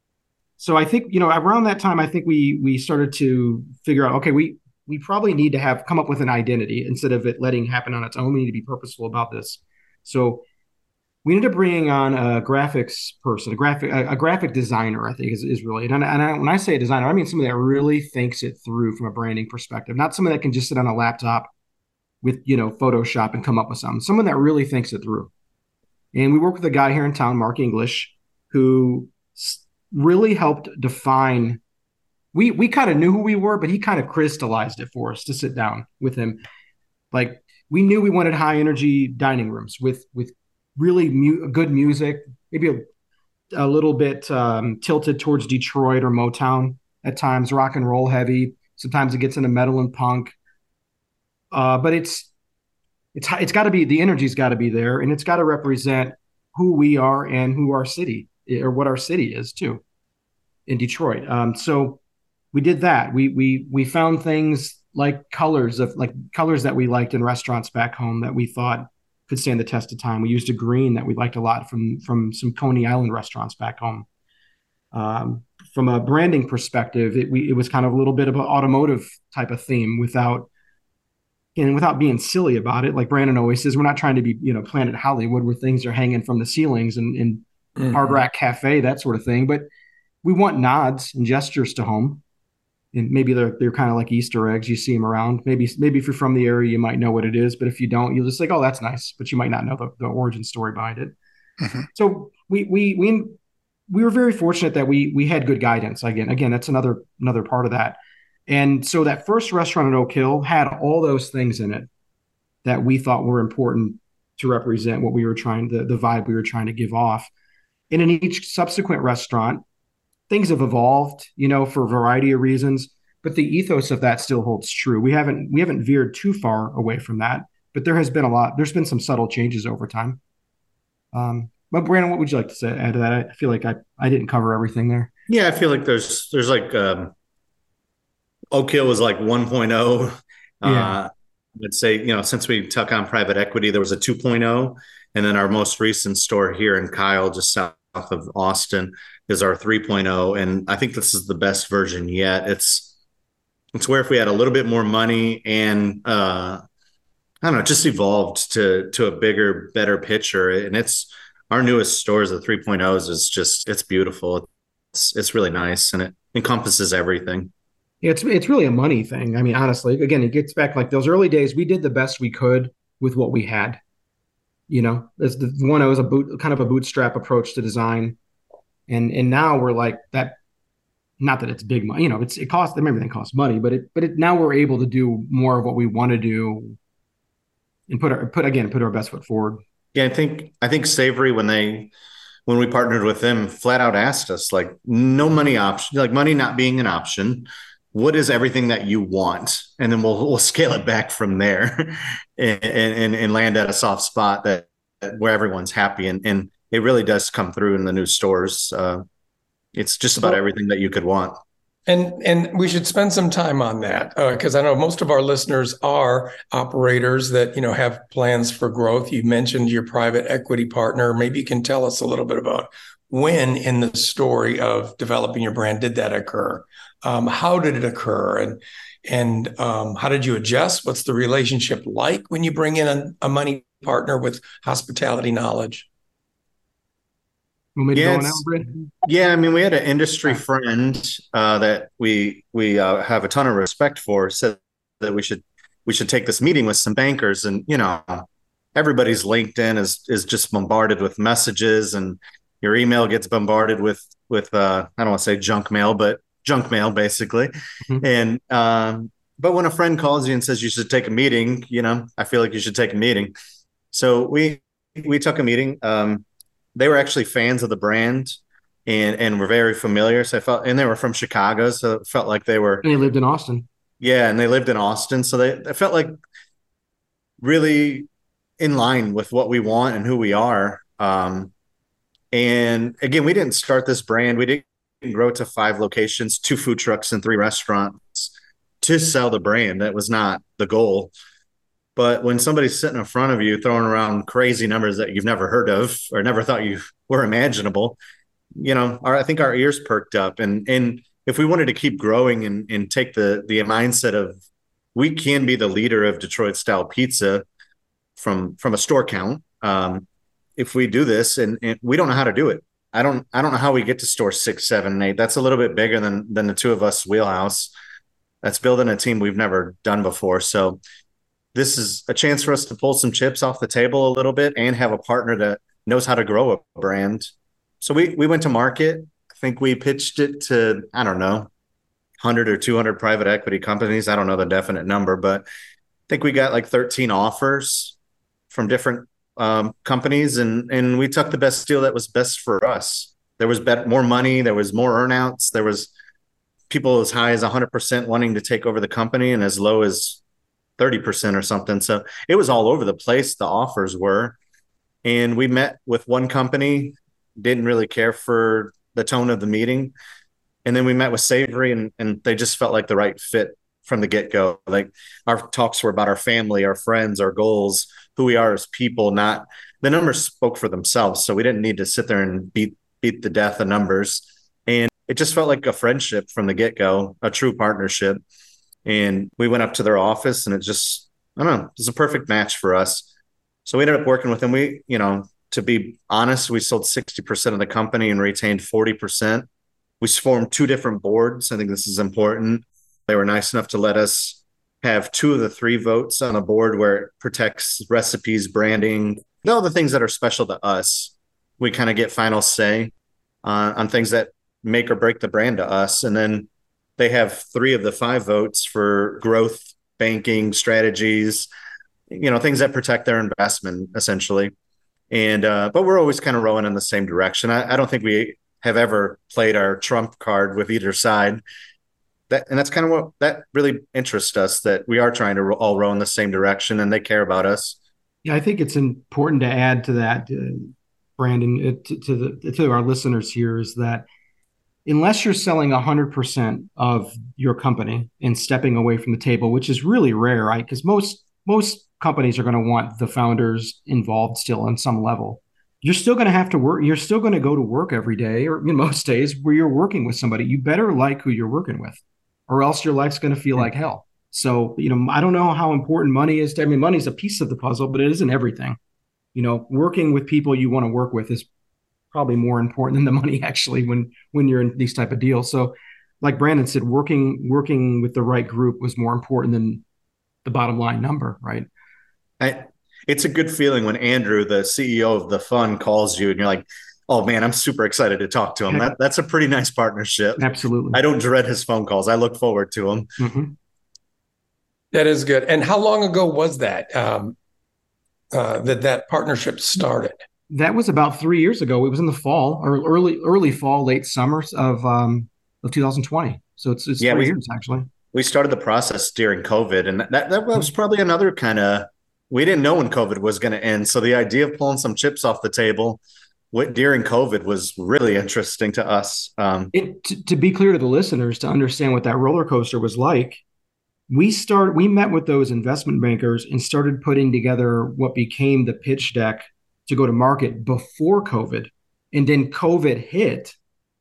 E: so I think, you know, around that time, I think we we started to figure out, okay, we we probably need to have come up with an identity instead of it letting happen on its own. We need to be purposeful about this. So we ended up bringing on a graphics person, a graphic a, a graphic designer, I think is, is really, and, I, and I, when I say a designer, I mean somebody that really thinks it through from a branding perspective, not someone that can just sit on a laptop with, you know, Photoshop and come up with something, someone that really thinks it through. And we work with a guy here in town, Mark English, who really helped define, we we kind of knew who we were, but he kind of crystallized it for us to sit down with him. Like we knew we wanted high energy dining rooms with, with, really mu- good music, maybe a, a little bit um, tilted towards Detroit or Motown at times, rock and roll heavy. Sometimes it gets into metal and punk. Uh, but it's it's it's got to be, the energy's got to be there, and it's got to represent who we are and who our city, or what our city is too, in Detroit. Um, so we did that. We we we found things like colors of like colors that we liked in restaurants back home that we thought could stand the test of time. We used a green that we liked a lot from from some Coney Island restaurants back home. Um, from a branding perspective, it, we, it was kind of a little bit of an automotive type of theme without, and without being silly about it. Like Brandon always says, we're not trying to be, you know, Planet Hollywood where things are hanging from the ceilings and, and mm-hmm. Hard Rock Cafe, that sort of thing. But we want nods and gestures to home. And maybe they're they're kind of like Easter eggs. You see them around. Maybe maybe if you're from the area, you might know what it is. But if you don't, you'll just like, oh, that's nice. But you might not know the, the origin story behind it. Mm-hmm. So we we we we were very fortunate that we we had good guidance. Again, again, that's another another part of that. And so that first restaurant at Oak Hill had all those things in it that we thought were important to represent what we were trying to, the vibe we were trying to give off. And in each subsequent restaurant, things have evolved, you know, for a variety of reasons, but the ethos of that still holds true. We haven't we haven't veered too far away from that, but there has been a lot. There's been some subtle changes over time. Um, but Brandon, what would you like to say add to that? I feel like I, I didn't cover everything there.
D: Yeah, I feel like there's there's like um, Oak Hill was like one point oh.
E: Yeah.
D: Uh, I'd say, you know, since we took on private equity, there was a two point oh, and then our most recent store here in Kyle, just south of Austin, is our three point oh, and I think this is the best version yet. It's it's where if we had a little bit more money and uh, I don't know, just evolved to to a bigger, better picture. And it's our newest stores, the three point ohs, is just it's beautiful. It's it's really nice, and it encompasses everything.
E: Yeah, it's it's really a money thing. I mean, honestly, again, it gets back like those early days. We did the best we could with what we had. You know, as the one, it was a boot kind of a bootstrap approach to design. And and now we're like that, not that it's big money, you know, it's it costs them, everything costs money, but it but it now we're able to do more of what we want to do and put our put again put our best foot forward.
D: Yeah, I think I think Savory, when they when we partnered with them, flat out asked us, like, no money option, like money not being an option. What is everything that you want? And then we'll we'll scale it back from there and and, and land at a soft spot that, that where everyone's happy. And and it really does come through in the new stores. Uh, it's just about everything that you could want.
B: And and we should spend some time on that because uh, I know most of our listeners are operators that, you know, have plans for growth. You mentioned your private equity partner. Maybe you can tell us a little bit about when in the story of developing your brand did that occur? Um, how did it occur? And and um, how did you adjust? What's the relationship like when you bring in a, a money partner with hospitality knowledge?
D: Yeah, yeah, I mean, we had an industry friend uh, that we we uh, have a ton of respect for, said that we should we should take this meeting with some bankers, and you know, everybody's LinkedIn is is just bombarded with messages, and your email gets bombarded with with uh, I don't want to say junk mail, but junk mail basically.
E: Mhm.
D: And um, but when a friend calls you and says you should take a meeting, you know, I feel like you should take a meeting. So we we took a meeting. Um, they were actually fans of the brand and and were very familiar. So I felt, and they were from Chicago, so it felt like they were.
E: And he lived in Austin.
D: Yeah, and they lived in Austin, so they, they felt like really in line with what we want and who we are. Um, and again, we didn't start this brand. We didn't grow to five locations, two food trucks, and three restaurants to sell the brand. That was not the goal. But when somebody's sitting in front of you throwing around crazy numbers that you've never heard of or never thought you were imaginable, you know, our, I think our ears perked up. And and if we wanted to keep growing and, and take the the mindset of we can be the leader of Detroit style pizza from from a store count, um, if we do this, and, and we don't know how to do it. I don't I don't know how we get to store six, seven, eight. That's a little bit bigger than than the two of us wheelhouse. That's building a team we've never done before. So this is a chance for us to pull some chips off the table a little bit and have a partner that knows how to grow a brand. So we we went to market. I think we pitched it to, I don't know, one hundred or two hundred private equity companies. I don't know the definite number, but I think we got like thirteen offers from different um, companies, and and we took the best deal that was best for us. There was better, more money. There was more earnouts. There was people as high as one hundred percent wanting to take over the company and as low as thirty percent or something. So it was all over the place, the offers were. And we met with one company, didn't really care for the tone of the meeting. And then we met with Savory, and, and they just felt like the right fit from the get-go. Like our talks were about our family, our friends, our goals, who we are as people, not the numbers spoke for themselves. So we didn't need to sit there and beat beat the death of numbers. And it just felt like a friendship from the get-go, a true partnership. And we went up to their office, and it just, I don't know, it was a perfect match for us. So we ended up working with them. We, you know, to be honest, we sold sixty percent of the company and retained forty percent. We formed two different boards. I think this is important. They were nice enough to let us have two of the three votes on a board where it protects recipes, branding, all the things that are special to us. We kind of get final say uh, on things that make or break the brand to us. And then they have three of the five votes for growth, banking, strategies, you know, things that protect their investment essentially. And, uh, but we're always kind of rowing in the same direction. I, I don't think we have ever played our trump card with either side. That, and that's kind of what that really interests us, that we are trying to all row in the same direction and they care about us.
E: Yeah, I think it's important to add to that, uh, Brandon, uh, to, to the to our listeners here, is that unless you're selling one hundred percent of your company and stepping away from the table, which is really rare, right? Because most most companies are going to want the founders involved still on some level. You're still going to have to work. You're still going to go to work every day, or in most days where you're working with somebody. You better like who you're working with, or else your life's going to feel like hell. So, you know, I don't know how important money is. To, I mean, money's a piece of the puzzle, but it isn't everything. You know, working with people you want to work with is probably more important than the money actually when when you're in these type of deals. So like Brandon said, working working with the right group was more important than the bottom line number, right?
D: I, it's a good feeling when Andrew, the C E O of the fund, calls you and you're like, oh man, I'm super excited to talk to him. That, that's a pretty nice partnership.
E: Absolutely.
D: I don't dread his phone calls. I look forward to them.
E: Mm-hmm.
B: That is good. And how long ago was that, um, uh, that that partnership started?
E: That was about three years ago. It was in the fall, or early early fall, late summers of um, of two thousand twenty. So it's, it's
D: yeah,
E: three
D: we,
E: years actually.
D: We started the process during COVID, and that that was probably another kind of, we didn't know when COVID was going to end. So the idea of pulling some chips off the table during COVID was really interesting to us. Um,
E: it, to, to be clear to the listeners, to understand what that roller coaster was like, we started. We met with those investment bankers and started putting together what became the pitch deck to go to market before COVID, and then COVID hit,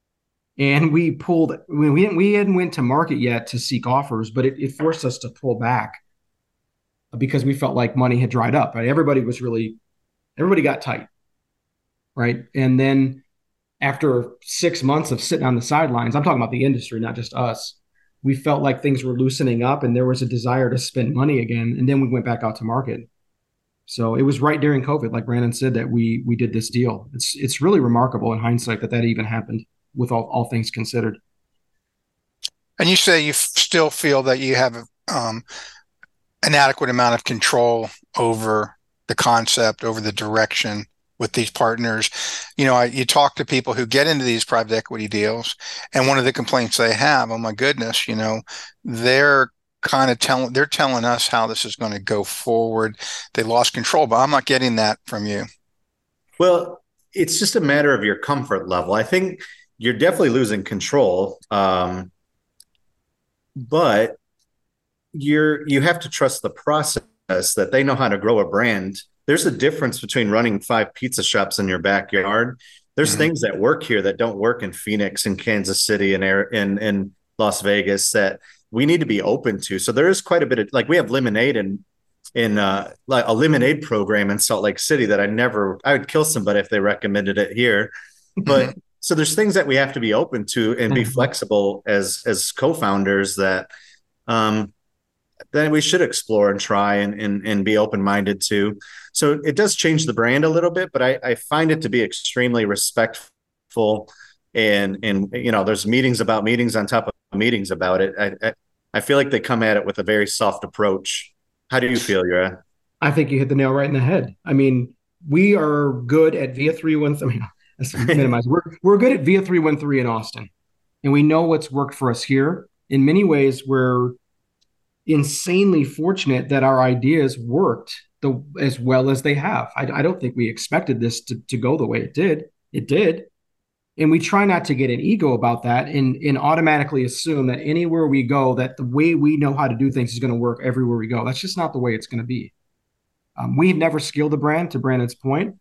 E: and we pulled. We we hadn't, we hadn't went to market yet to seek offers, but it, it forced us to pull back because we felt like money had dried up. Right? Everybody was really, everybody got tight, right? And then after six months of sitting on the sidelines, I'm talking about the industry, not just us. We felt like things were loosening up, and there was a desire to spend money again. And then we went back out to market. So it was right during COVID, like Brandon said, that we we did this deal. It's it's really remarkable in hindsight that that even happened. with all, all things considered.
C: And you say you f- still feel that you have um, an adequate amount of control over the concept, over the direction with these partners. You know, I, you talk to people who get into these private equity deals, and one of the complaints they have, oh my goodness, you know, they're kind of telling, they're telling us how this is going to go forward. They lost control, but I'm not getting that from you.
D: Well, it's just a matter of your comfort level. I think you're definitely losing control. Um, but you're, you have to trust the process that they know how to grow a brand. There's a difference between running five pizza shops in your backyard. There's mm-hmm. things that work here that don't work in Phoenix and Kansas City and in, in Las Vegas that we need to be open to. So there is quite a bit of, like, we have lemonade and in uh, like a lemonade program in Salt Lake City that I never, I would kill somebody if they recommended it here. But so there's things that we have to be open to and be mm-hmm. flexible as, as co-founders that um, then we should explore and try and, and, and be open-minded to. So it does change the brand a little bit, but I, I find it to be extremely respectful and, and, you know, there's meetings about meetings on top of meetings about it. I, I, I feel like they come at it with a very soft approach. How do you feel, Ura?
E: I think you hit the nail right in the head. I mean, we are good at V A three one three. I mean, let's minimize. We're we're good at V A three one three in Austin, and we know what's worked for us here. In many ways, we're insanely fortunate that our ideas worked the as well as they have. I, I don't think we expected this to, to go the way it did. It did. And we try not to get an ego about that and, and automatically assume that anywhere we go, that the way we know how to do things is going to work everywhere we go. That's just not the way it's going to be. Um, we've never scaled the brand, to Brandon's point.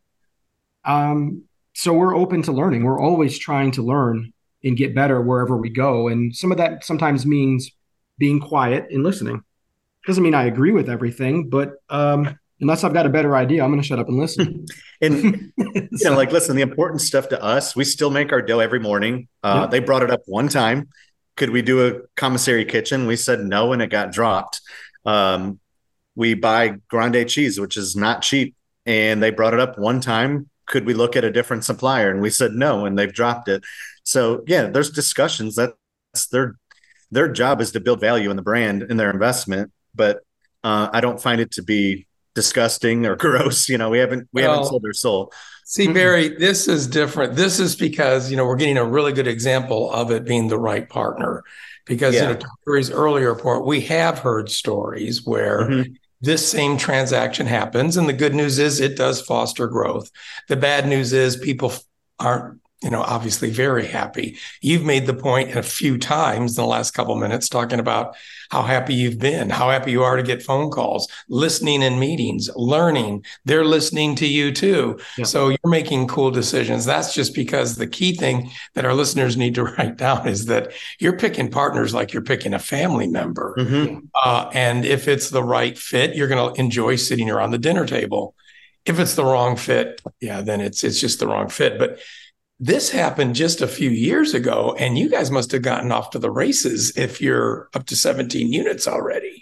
E: Um, so we're open to learning. We're always trying to learn and get better wherever we go. And some of that sometimes means being quiet and listening. Doesn't mean I agree with everything, but um, unless I've got a better idea, I'm going to shut up and listen.
D: And, you know, like, listen, the important stuff to us, we still make our dough every morning. Uh, yep. They brought it up one time. Could we do a commissary kitchen? We said no, and it got dropped. Um, we buy grande cheese, which is not cheap. And they brought it up one time. Could we look at a different supplier? And we said no, and they've dropped it. So, yeah, there's discussions. That's their, their job is to build value in the brand and their investment. But uh, I don't find it to be disgusting or gross. You know, we haven't we well, haven't sold our soul.
B: See, Barry, this is different. This is because, you know, we're getting a really good example of it being the right partner. Because, yeah. you know, to Barry's earlier point, we have heard stories where mm-hmm. this same transaction happens. And the good news is it does foster growth. The bad news is people aren't, you know, obviously very happy. You've made the point a few times in the last couple of minutes talking about how happy you've been, how happy you are to get phone calls, listening in meetings, learning. They're listening to you too. Yeah. So you're making cool decisions. That's just because the key thing that our listeners need to write down is that you're picking partners like you're picking a family member. Mm-hmm. Uh, and if it's the right fit, you're going to enjoy sitting around the dinner table. If it's the wrong fit, yeah, then it's it's just the wrong fit. But this happened just a few years ago, and you guys must have gotten off to the races if you're up to seventeen units already.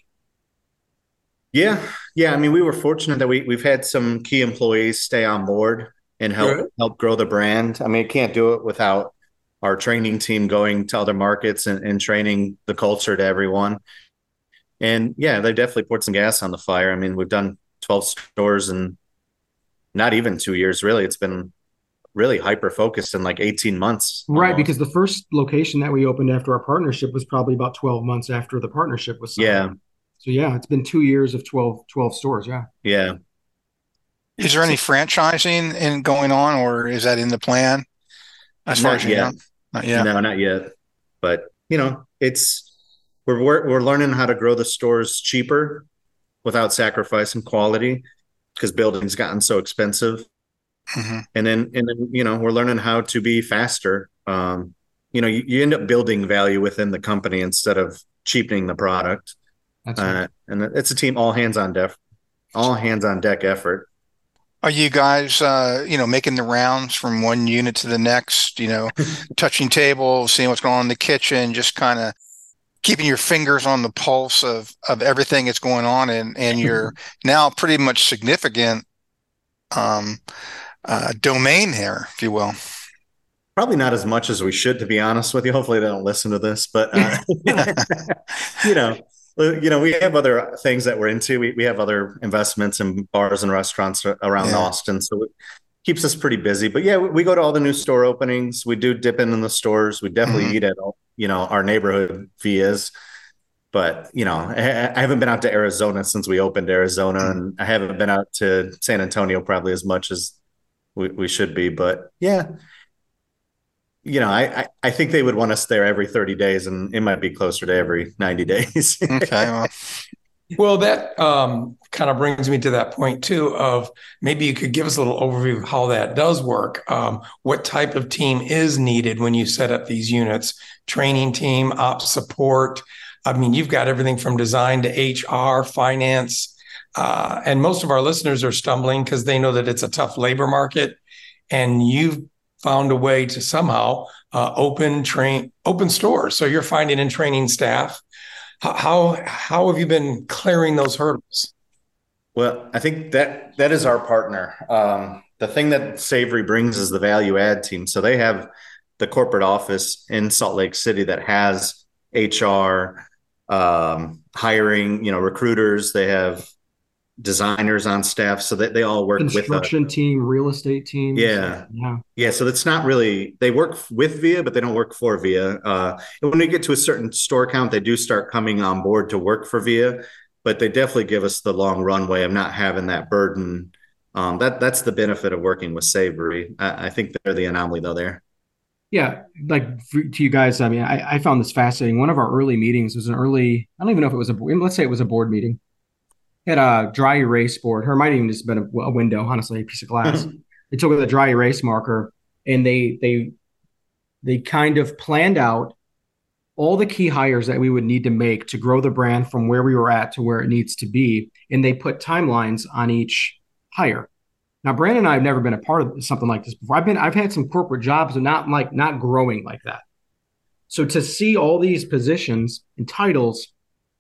D: Yeah. Yeah. I mean, we were fortunate that we, we've had some key employees stay on board and help, Good. help grow the brand. I mean, I can't do it without our training team going to other markets and, and training the culture to everyone. And yeah, they definitely poured some gas on the fire. I mean, we've done twelve stores in not even two years, really. It's been really hyper focused in like eighteen months.
E: Right. Almost. Because the first location that we opened after our partnership was probably about twelve months after the partnership was signed.
D: Yeah.
E: So yeah, it's been two years of twelve, twelve stores. Yeah.
D: Yeah.
C: Is there any franchising in going on, or is that in the plan? As far
D: not
C: as you
D: yet.
C: know? Not yet.
D: No, not yet. But you know, it's, we're, we're, we're learning how to grow the stores cheaper without sacrificing quality because building's gotten so expensive. Mm-hmm. And then, and then, you know, we're learning how to be faster. Um, you know, you, you end up building value within the company instead of cheapening the product. That's right. Uh, and it's a team, all hands on deck, all hands on deck effort.
C: Are you guys, uh, you know, making the rounds from one unit to the next, you know, touching tables, seeing what's going on in the kitchen, just kind of keeping your fingers on the pulse of, of everything that's going on, and, and you're now pretty much significant, um, Uh, domain here, if you will.
D: Probably not as much as we should, to be honest with you. Hopefully they don't listen to this, but uh, you know, you know, we have other things that we're into. We we have other investments in bars and restaurants around yeah. Austin, so it keeps us pretty busy. But yeah, we, we go to all the new store openings. We do dip in in the stores. We definitely mm-hmm. eat at you know our neighborhood Vias. But you know, I, I haven't been out to Arizona since we opened Arizona, mm-hmm. and I haven't been out to San Antonio probably as much as we, we should be. But yeah. You know, I, I think they would want us there every thirty days, and it might be closer to every ninety days.
C: Okay. Well,
B: well that um, kind of brings me to that point, too, of maybe you could give us a little overview of how that does work. Um, what type of team is needed when you set up these units? Training team, ops support. I mean, you've got everything from design to H R, finance. Uh, and most of our listeners are stumbling because they know that it's a tough labor market. And you've found a way to somehow uh, open train open stores. So you're finding and training staff. How how have you been clearing those hurdles?
D: Well, I think that that is our partner. Um, the thing that Savory brings is the value add team. So they have the corporate office in Salt Lake City that has H R, um, hiring, you know, recruiters. They have designers on staff, so that they all work with
E: construction team, real estate team.
D: Yeah.
E: So, yeah.
D: Yeah. So that's not really, they work with Via, but they don't work for Via. Uh, and when they get to a certain store count, they do start coming on board to work for Via, but they definitely give us the long runway of not having that burden. Um, that that's the benefit of working with Savory. I, I think they're the anomaly though there.
E: Yeah. Like for, to you guys, I mean, I, I found this fascinating. One of our early meetings was an early, I don't even know if it was a, let's say it was a board meeting. Had a dry erase board, or it might even just been a, a window, honestly, a piece of glass. They took with a dry erase marker, and they they they kind of planned out all the key hires that we would need to make to grow the brand from where we were at to where it needs to be, and they put timelines on each hire. Now, Brandon and I have never been a part of something like this before. I've been I've had some corporate jobs, and not like not growing like that. So to see all these positions and titles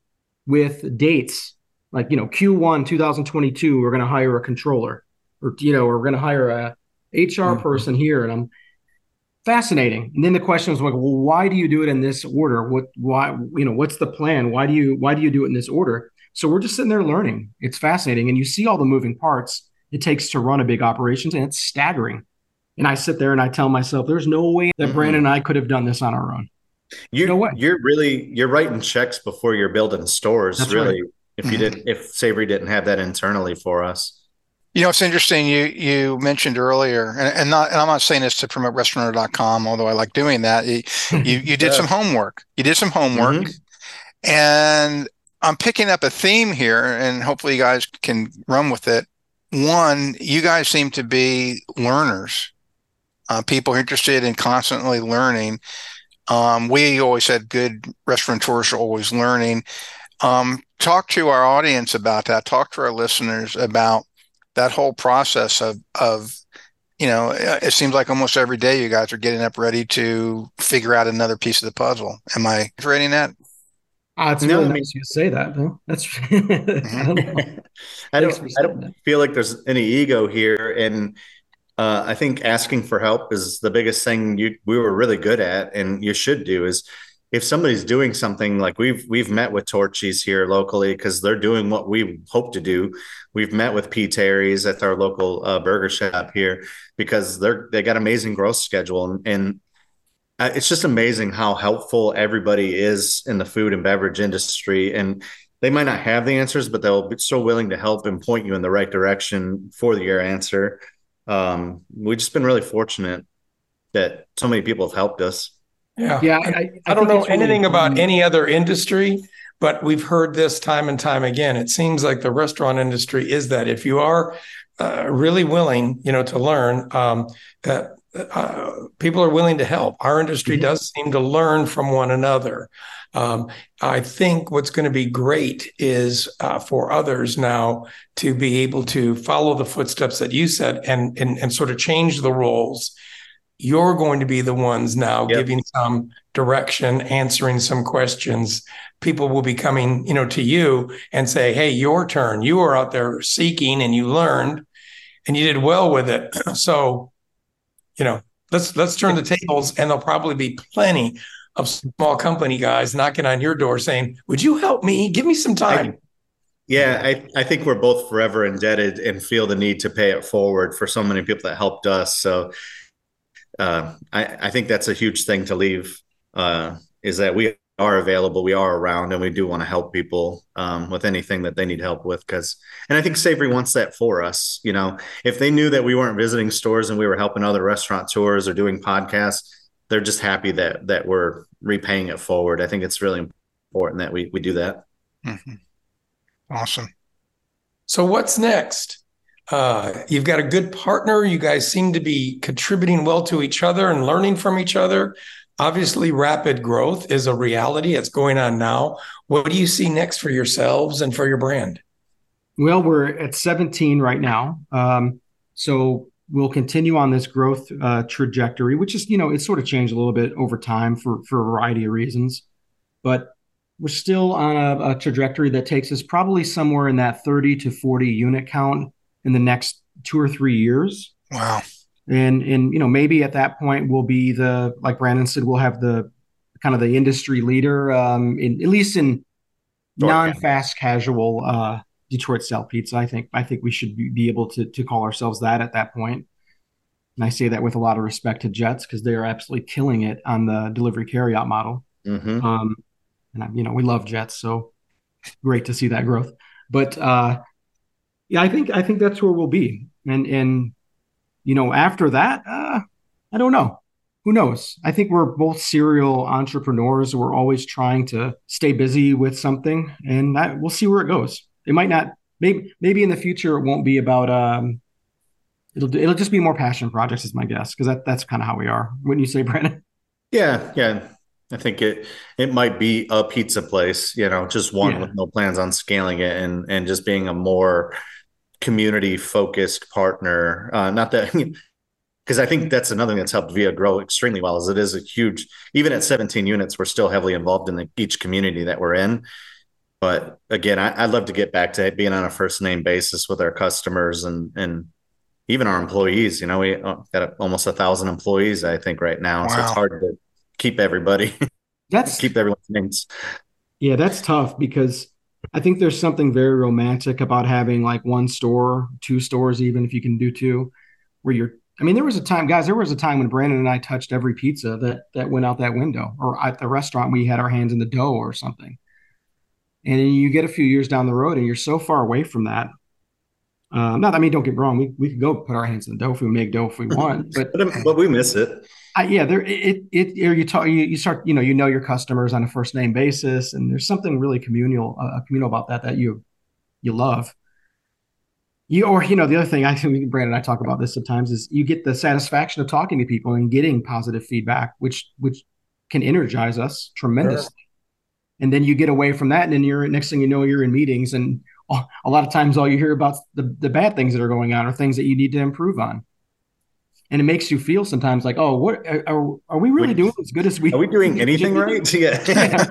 E: with dates. Like, you know, Q one twenty twenty-two, we're going to hire a controller, or, you know, we're going to hire a H R mm-hmm. person here. And I'm fascinating. And then the question was like, well, why do you do it in this order? What, why, you know, what's the plan? Why do you, why do you do it in this order? So we're just sitting there learning. It's fascinating. And you see all the moving parts it takes to run a big operations, and it's staggering. And I sit there and I tell myself, there's no way that mm-hmm. Brandon and I could have done this on our own.
D: You, no way. You're really, you're writing checks before you're building stores. That's really. Right. If you didn't, if Savory didn't have that internally for us.
C: You know, it's interesting. You you mentioned earlier, and, and not, and I'm not saying this to promote restaurateur dot com, although I like doing that. You you, you did yeah. some homework. You did some homework, mm-hmm. and I'm picking up a theme here, and hopefully you guys can run with it. One, you guys seem to be learners, uh, people interested in constantly learning. Um, we always said good restaurateurs are always learning. Um, talk to our audience about that. Talk to our listeners about that whole process of, of, you know, it seems like almost every day you guys are getting up ready to figure out another piece of the puzzle. Am I rating that?
E: Uh, it's no, really I mean, nice you say that, though. That's I don't know.
D: I don't, I don't feel like there's any ego here. And uh, I think asking for help is the biggest thing you we were really good at, and you should do is if somebody's doing something like we've we've met with Torchy's here locally because they're doing what we hope to do. We've met with P. Terry's at our local uh, burger shop here because they're they got amazing growth schedule, and, and uh, it's just amazing how helpful everybody is in the food and beverage industry. And they might not have the answers, but they'll be so willing to help and point you in the right direction for your answer. Um, we've just been really fortunate that so many people have helped us.
B: Yeah. Yeah. I, I, I don't know anything really about any other industry, but we've heard this time and time again. It seems like the restaurant industry is that if you are uh, really willing, you know, to learn, um, uh, uh, people are willing to help. Our industry mm-hmm. does seem to learn from one another. Um, I think what's going to be great is uh, for others now to be able to follow the footsteps that you said and, and, and sort of change the roles. You're going to be the ones now yep. giving some direction, answering some questions. People will be coming, you know, to you and say, hey, your turn. You were out there seeking and you learned and you did well with it. So, you know, let's let's turn the tables, and there'll probably be plenty of small company guys knocking on your door saying, "Would you help me? Give me some time."
D: I, yeah, I, I think we're both forever indebted and feel the need to pay it forward for so many people that helped us. So uh, I, I think that's a huge thing to leave, uh, is that we are available, we are around, and we do want to help people um, with anything that they need help with. Because, and I think Savory wants that for us. You know, if they knew that we weren't visiting stores and we were helping other restaurateurs or doing podcasts, they're just happy that that we're repaying it forward. I think it's really important that we we do that.
C: Mm-hmm. Awesome.
B: So what's next? Uh, you've got a good partner. You guys seem to be contributing well to each other and learning from each other. Obviously, rapid growth is a reality. It's going on now. What do you see next for yourselves and for your brand? Well,
E: we're at seventeen right now. Um, so we'll continue on this growth uh, trajectory, which is, you know, it's sort of changed a little bit over time for, for a variety of reasons. But we're still on a, a trajectory that takes us probably somewhere in that thirty to forty unit count in the next two or three years.
C: Wow.
E: And, and, you know, maybe at that point we'll be the, like Brandon said, we'll have the kind of the industry leader, um, in, at least in non-fast casual uh, Detroit style pizza. I think, I think we should be able to, to call ourselves that at that point. And I say that with a lot of respect to Jets, because they are absolutely killing it on the delivery carryout model.
D: Mm-hmm.
E: Um, and, you know, we love Jets, so great to see that growth. But uh, yeah, I think, I think that's where we'll be. And, and, you know, after that, uh, I don't know. Who knows? I think we're both serial entrepreneurs. We're always trying to stay busy with something, and that, we'll see where it goes. It might not, maybe, maybe in the future, it won't be about, um, it'll, it'll just be more passion projects is my guess. Cause that, that's kind of how we are. Wouldn't you say, Brandon?
D: Yeah. Yeah. I think it, it might be a pizza place, you know, just one yeah. with no plans on scaling it, and, and just being a more community focused partner. Uh, not that, because I think that's another thing that's helped Via grow extremely well, is it is a huge, even at seventeen units, we're still heavily involved in the, each community that we're in. But again, I, I'd love to get back to being on a first name basis with our customers and, and even our employees. You know, we got almost a thousand employees, I think, right now. Wow. So it's hard to keep everybody,
E: that's
D: keep everyone's names.
E: Yeah, that's tough, because I think there's something very romantic about having like one store, two stores, even if you can do two, where you're, I mean, there was a time, guys, there was a time when Brandon and I touched every pizza that, that went out that window, or at the restaurant, we had our hands in the dough or something. And then you get a few years down the road and you're so far away from that. Um, not, I mean, don't get me wrong. We, we could go put our hands in the dough if we make dough if we want, but,
D: but we miss it.
E: I, yeah, there, it, it, or you talk, you, you start, you know, you know, your customers on a first name basis, and there's something really communal, uh, communal about that, that you, you love. You, or, you know, the other thing I think Brandon and I talk about this sometimes is you get the satisfaction of talking to people and getting positive feedback, which, which can energize us tremendously. Sure. And then you get away from that, and then you're, next thing you know, you're in meetings, and a lot of times all you hear about the, the bad things that are going on, or things that you need to improve on. And it makes you feel sometimes like, oh, what are, are we really doing as good as we
D: are? We doing anything right? Yeah.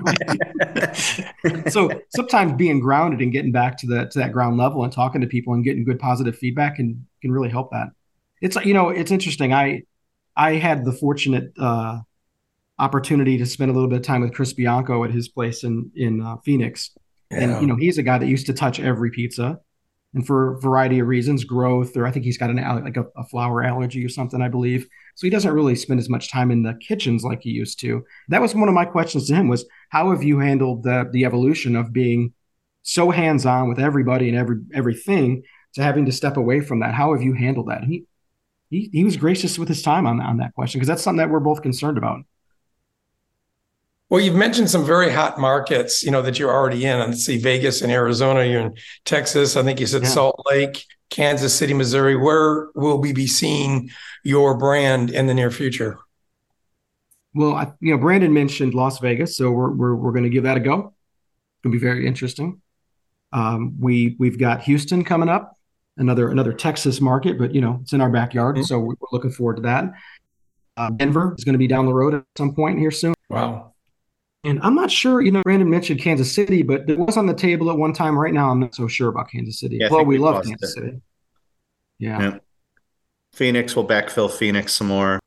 E: So sometimes being grounded and getting back to the to that ground level and talking to people and getting good positive feedback can can really help that. It's, you know, it's interesting. I I had the fortunate uh, opportunity to spend a little bit of time with Chris Bianco at his place in in uh, Phoenix, yeah. And you know, he's a guy that used to touch every pizza. And for a variety of reasons, growth, or I think he's got an like a, a flour allergy or something, I believe. So he doesn't really spend as much time in the kitchens like he used to. That was one of my questions to him, was how have you handled the the evolution of being so hands-on with everybody and every everything to having to step away from that? How have you handled that? And he he, he was gracious with his time on, on that question, because that's something that we're both concerned about.
B: Well, you've mentioned some very hot markets, you know, that you're already in. I see Vegas and Arizona. You're in Texas. I think you said yeah. Salt Lake, Kansas City, Missouri. Where will we be seeing your brand in the near future?
E: Well, I, you know, Brandon mentioned Las Vegas, so we're we're we're going to give that a go. It's going to be very interesting. Um, we we've got Houston coming up, another another Texas market, but you know, it's in our backyard, mm-hmm. so we're looking forward to that. Uh, Denver is going to be down the road at some point here soon.
B: Wow.
E: And I'm not sure, you know, Brandon mentioned Kansas City, but it was on the table at one time. Right now, I'm not so sure about Kansas City. Yeah, well, we love Kansas it. City. Yeah. yeah.
D: Phoenix will backfill Phoenix some more.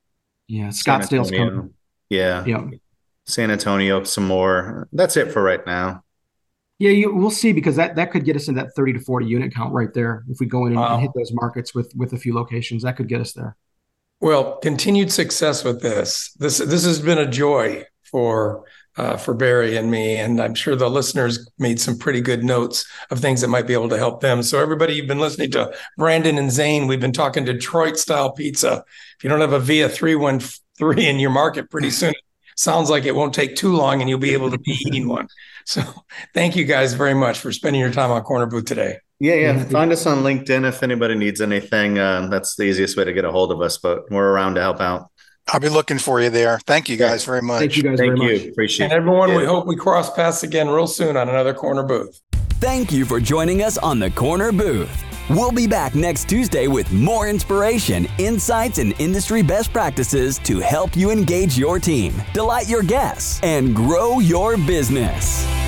E: Yeah, Scottsdale's coming.
D: Yeah.
E: Yeah.
D: San Antonio, some more. That's it for right now.
E: Yeah, you, we'll see, because that, that could get us in that thirty to forty unit count right there. If we go in and,
B: Wow.
E: and hit those markets with, with a few locations, that could get us there.
B: Well, continued success with this. This this has been a joy for uh, for Barry and me, and I'm sure the listeners made some pretty good notes of things that might be able to help them. So everybody, you've been listening to Brandon and Zane. We've been talking Detroit style pizza. If you don't have a Via three one three in your market pretty soon, it sounds like it won't take too long, and you'll be able to be eating one. So thank you guys very much for spending your time on Corner Booth today.
D: Yeah, yeah. Find us on LinkedIn if anybody needs anything. Uh, that's the easiest way to get a hold of us, but we're around to help out.
C: I'll be looking for you there. Thank you guys very much.
E: Thank you guys
D: Thank
E: very
D: you.
E: much.
D: Appreciate
B: And
D: it.
B: everyone,
D: Yeah.
B: we hope we cross paths again real soon on another Corner Booth.
A: Thank you for joining us on the Corner Booth. We'll be back next Tuesday with more inspiration, insights, and industry best practices to help you engage your team, delight your guests, and grow your business.